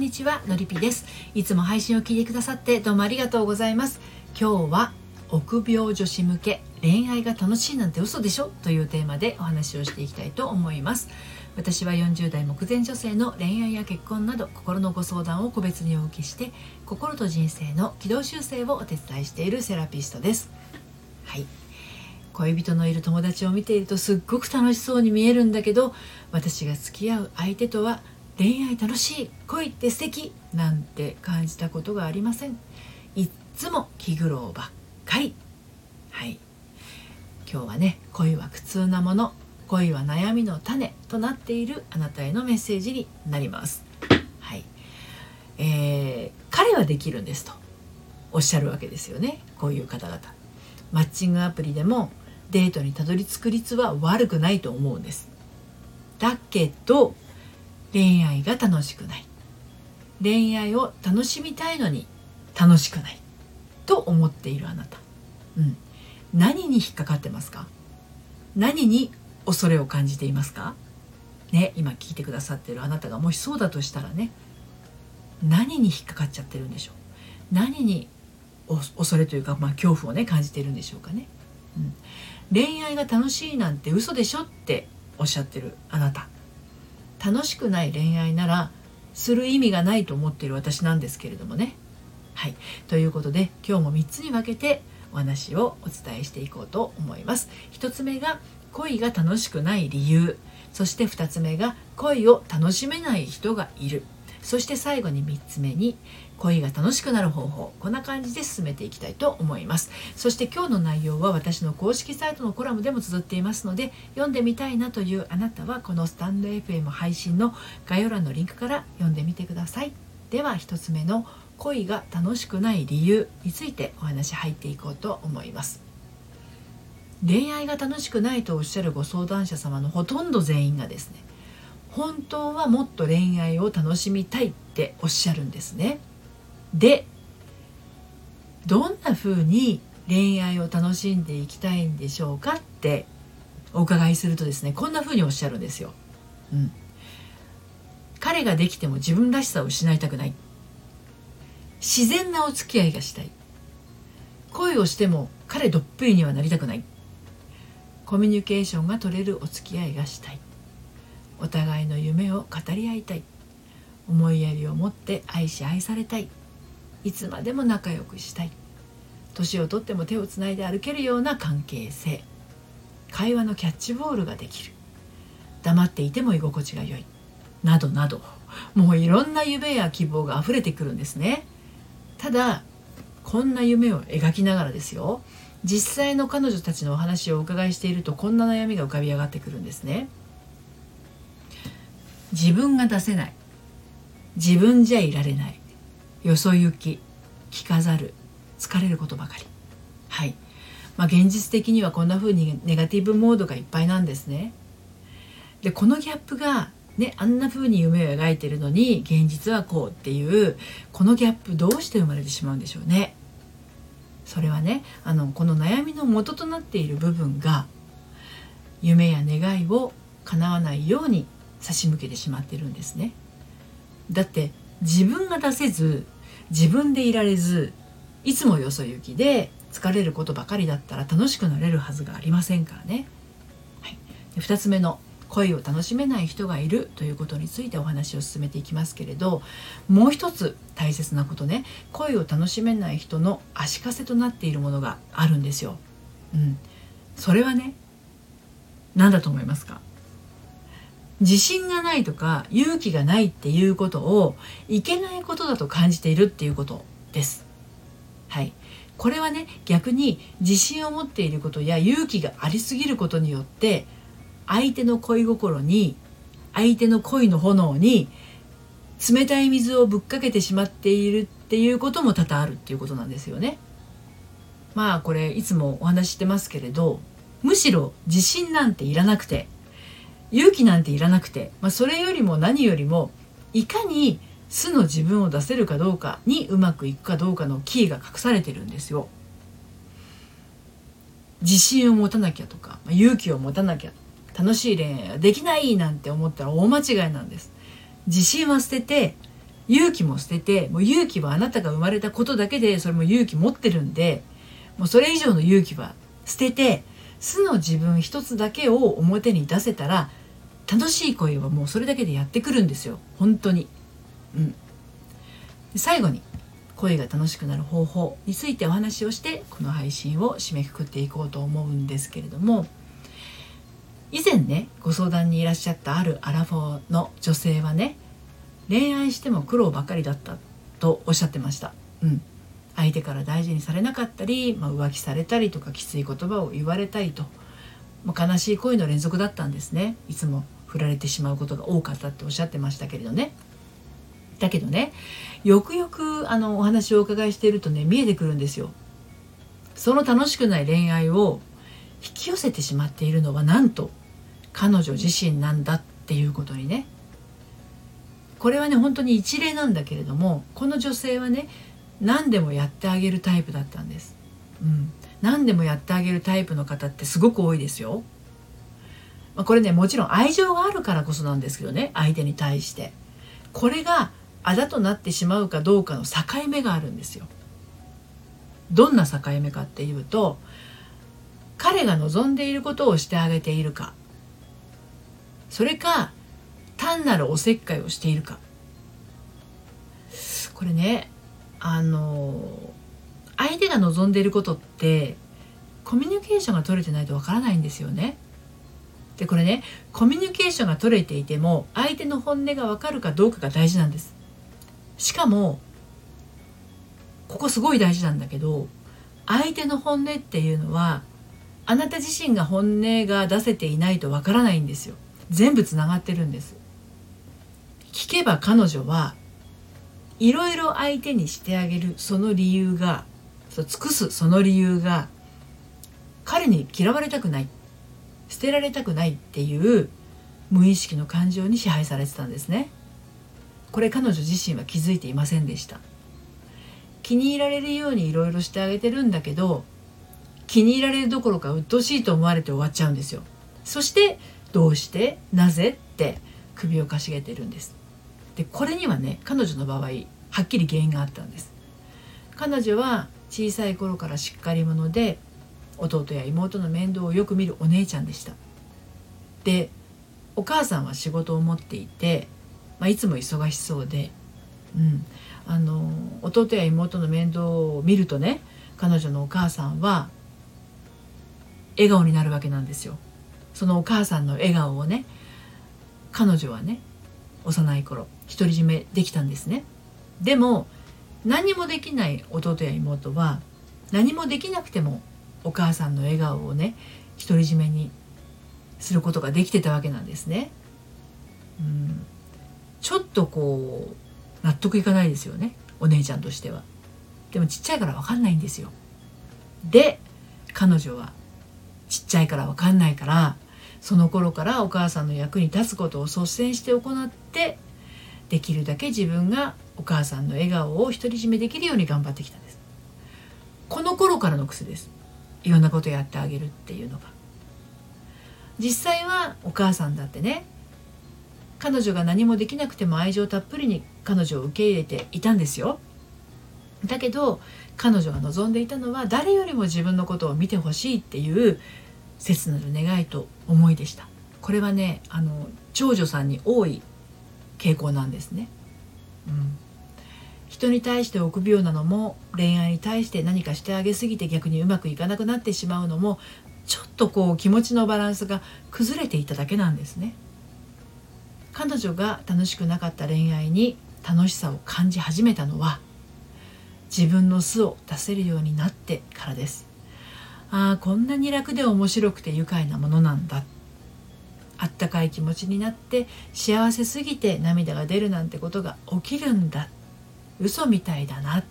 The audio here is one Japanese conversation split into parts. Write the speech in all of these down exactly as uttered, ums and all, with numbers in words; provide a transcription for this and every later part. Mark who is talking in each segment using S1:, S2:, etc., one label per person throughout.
S1: にちは、のりぴです。いつも配信を聞いてくださってどうもありがとうございます。今日は臆病女子向け恋愛が楽しいなんて嘘でしょというテーマでお話をしていきたいと思います。私はよんじゅう代目前女性の恋愛や結婚など心のご相談を個別にお受けして、心と人生の軌道修正をお手伝いしているセラピストです。はい、恋人のいる友達を見ているとすっごく楽しそうに見えるんだけど、私が付き合う相手とは恋愛楽しい、恋って素敵なんて感じたことがありません。いっつも気苦労ばっかり。はい、今日はね、恋は苦痛なもの、恋は悩みの種となっているあなたへのメッセージになります。はい、えー、彼はできるんですとおっしゃるわけですよね。こういう方々、マッチングアプリでもデートにたどり着く率は悪くないと思うんです。だけど恋愛が楽しくない、恋愛を楽しみたいのに楽しくないと思っているあなた、うん、何に引っかかってますか？何に恐れを感じていますかね。今聞いてくださっているあなたがもしそうだとしたらね、何に引っかかっちゃってるんでしょう。何に恐れというか、まあ、恐怖をね感じているんでしょうかね、うん、恋愛が楽しいなんて嘘でしょっておっしゃってるあなた、楽しくない恋愛ならする意味がないと思っている私なんですけれどもね。はい、ということで今日もみっつに分けてお話をお伝えしていこうと思います。ひとつめが恋が楽しくない理由、そしてふたつめが恋を楽しめない人がいる、そして最後にみっつめに恋が楽しくなる方法。こんな感じで進めていきたいと思います。そして今日の内容は私の公式サイトのコラムでも綴っていますので、読んでみたいなというあなたはこのスタンド エフエム 配信の概要欄のリンクから読んでみてください。ではひとつめの恋が楽しくない理由についてお話入っていこうと思います。恋愛が楽しくないとおっしゃるご相談者様のほとんど全員がですね、本当はもっと恋愛を楽しみたいっておっしゃるんですね。で、どんな風に恋愛を楽しんでいきたいんでしょうかってお伺いするとですね、こんな風におっしゃるんですよ。うん、彼ができても自分らしさを失いたくない、自然なお付き合いがしたい、恋をしても彼どっぷりにはなりたくない、コミュニケーションが取れるお付き合いがしたい、お互いの夢を語り合いたい、思いやりを持って愛し愛されたい、いつまでも仲良くしたい、年をとっても手をつないで歩けるような関係性、会話のキャッチボールができる、黙っていても居心地が良い、などなど、もういろんな夢や希望があふれてくるんですね。ただこんな夢を描きながらですよ、実際の彼女たちのお話をお伺いしているとこんな悩みが浮かび上がってくるんですね。自分が出せない、自分じゃいられない、よそ行き、着飾る、疲れることばかり。はい、まあ、現実的にはこんな風にネガティブモードがいっぱいなんですね。でこのギャップがね、あんな風に夢を描いてるのに現実はこうっていうこのギャップ、どうして生まれてしまうんでしょうね。それはね、あのこの悩みの元となっている部分が夢や願いを叶わないように差し向けてしまってるんですね。だって自分が出せず、自分でいられず、いつもよそ行きで疲れることばかりだったら楽しくなれるはずがありませんからね。はい、でふたつめの恋を楽しめない人がいるということについてお話を進めていきますけれど、もう一つ大切なことね、恋を楽しめない人の足かせとなっているものがあるんですよ。うん、それはね、何だと思いますか？自信がないとか勇気がないっていうことをいけないことだと感じているっていうことです。はい、これはね、逆に自信を持っていることや勇気がありすぎることによって相手の恋心に、相手の恋の炎に冷たい水をぶっかけてしまっているっていうことも多々あるっていうことなんですよね。まあこれいつもお話ししてますけれど、むしろ自信なんていらなくて、勇気なんていらなくて、まあ、それよりも何よりもいかに素の自分を出せるかどうかにうまくいくかどうかのキーが隠されてるんですよ。自信を持たなきゃとか、勇気を持たなきゃ、楽しい恋愛はできないなんて思ったら大間違いなんです。自信は捨てて勇気も捨てて、もう勇気はあなたが生まれたことだけでそれも勇気持ってるんで、もうそれ以上の勇気は捨てて、素の自分一つだけを表に出せたら、楽しい恋はもうそれだけでやってくるんですよ、本当に。うん、で最後に恋が楽しくなる方法についてお話をして、この配信を締めくくっていこうと思うんですけれども、以前ねご相談にいらっしゃったあるアラフォーの女性はね、恋愛しても苦労ばかりだったとおっしゃってました。うん、相手から大事にされなかったり、まあ、浮気されたりとか、きつい言葉を言われたりと、まあ、悲しい恋の連続だったんですね。いつも振られてしまうことが多かったっておっしゃってましたけれどね。だけどね、よくよくあのお話をお伺いしているとね、見えてくるんですよ。その楽しくない恋愛を引き寄せてしまっているのは、なんと彼女自身なんだっていうことにね。これはね本当に一例なんだけれども、この女性はね、何でもやってあげるタイプだったんです。うん、何でもやってあげるタイプの方ってすごく多いですよ。まあ、これねもちろん愛情があるからこそなんですけどね、相手に対して。これがあだとなってしまうかどうかの境目があるんですよ。どんな境目かっていうと、彼が望んでいることをしてあげているか、それか単なるおせっかいをしているか。これね、あの相手が望んでいることってコミュニケーションが取れてないとわからないんですよね。でこれね、コミュニケーションが取れていても相手の本音がわかるかどうかが大事なんです。しかもここすごい大事なんだけど、相手の本音っていうのはあなた自身が本音が出せていないとわからないんですよ。全部つながってるんです。聞けば彼女はいろいろ相手にしてあげるその理由が、そう尽くすその理由が、彼に嫌われたくない、捨てられたくないっていう無意識の感情に支配されてたんですね。これ彼女自身は気づいていませんでした。気に入られるようにいろいろしてあげてるんだけど、気に入られるどころか鬱陶しいと思われて終わっちゃうんですよ。そしてどうしてなぜって首をかしげてるんです。でこれにはね、彼女の場合はっきり原因があったんです。彼女は小さい頃からしっかり者で、弟や妹の面倒をよく見るお姉ちゃんでした。でお母さんは仕事を持っていて、まあ、いつも忙しそうで、うん、あの弟や妹の面倒を見るとね、彼女のお母さんは笑顔になるわけなんですよ。そのお母さんの笑顔をね、彼女はね幼い頃独り占めできたんですね。でも何もできない弟や妹は、何もできなくてもお母さんの笑顔をね独り占めにすることができてたわけなんですね。うん、ちょっとこう納得いかないですよね、お姉ちゃんとしては。でもちっちゃいから分かんないんですよ。で彼女はちっちゃいから分かんないから、その頃からお母さんの役に立つことを率先して行って、できるだけ自分がお母さんの笑顔を独り占めできるように頑張ってきたんです。この頃からの癖です。いろんなことやってあげるっていうのが。実際はお母さんだってね、彼女が何もできなくても愛情たっぷりに彼女を受け入れていたんですよ。だけど彼女が望んでいたのは、誰よりも自分のことを見てほしいっていう切なる願いと思いでした。これはね、あの長女さんに多い傾向なんですね。うん、人に対して臆病なのも、恋愛に対して何かしてあげすぎて逆にうまくいかなくなってしまうのも、ちょっとこう気持ちのバランスが崩れていただけなんですね。彼女が楽しくなかった恋愛に楽しさを感じ始めたのは、自分の素を出せるようになってからです。ああ、こんなに楽で面白くて愉快なものなんだ、あったかい気持ちになって幸せすぎて涙が出るなんてことが起きるんだ、嘘みたいだなって。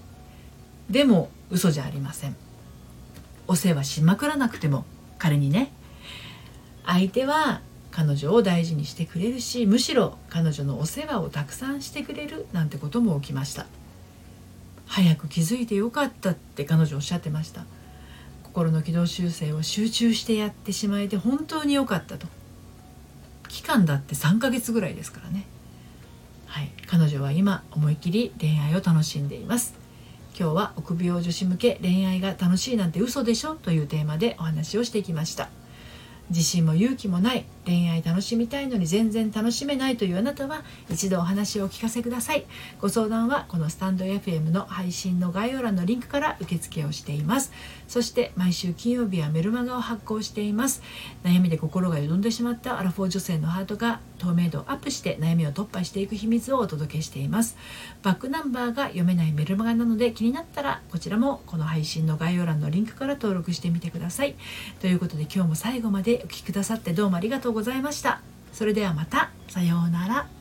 S1: でも嘘じゃありません。お世話しまくらなくても彼にね、相手は彼女を大事にしてくれるし、むしろ彼女のお世話をたくさんしてくれるなんてことも起きました。早く気づいてよかったって彼女おっしゃってました。心の軌道修正を集中してやってしまえて本当によかったと。期間だってさんかげつぐらいですからね。 はい、彼女は今思いっきり恋愛を楽しんでいます。今日は臆病女子向け恋愛が楽しいなんて嘘でしょというテーマでお話をしてきました。自信も勇気もない、恋愛楽しみたいのに全然楽しめないというあなたは一度お話をお聞かせください。ご相談はこのスタンド エフエム の配信の概要欄のリンクから受付をしています。そして毎週金曜日はメルマガを発行しています。悩みで心がよどんでしまったアラフォー女性のハートが透明度をアップして悩みを突破していく秘密をお届けしています。バックナンバーが読めないメルマガなので、気になったらこちらもこの配信の概要欄のリンクから登録してみてください。ということで今日も最後までお聞きくださってどうもありがとうございました。それではまた、さようなら。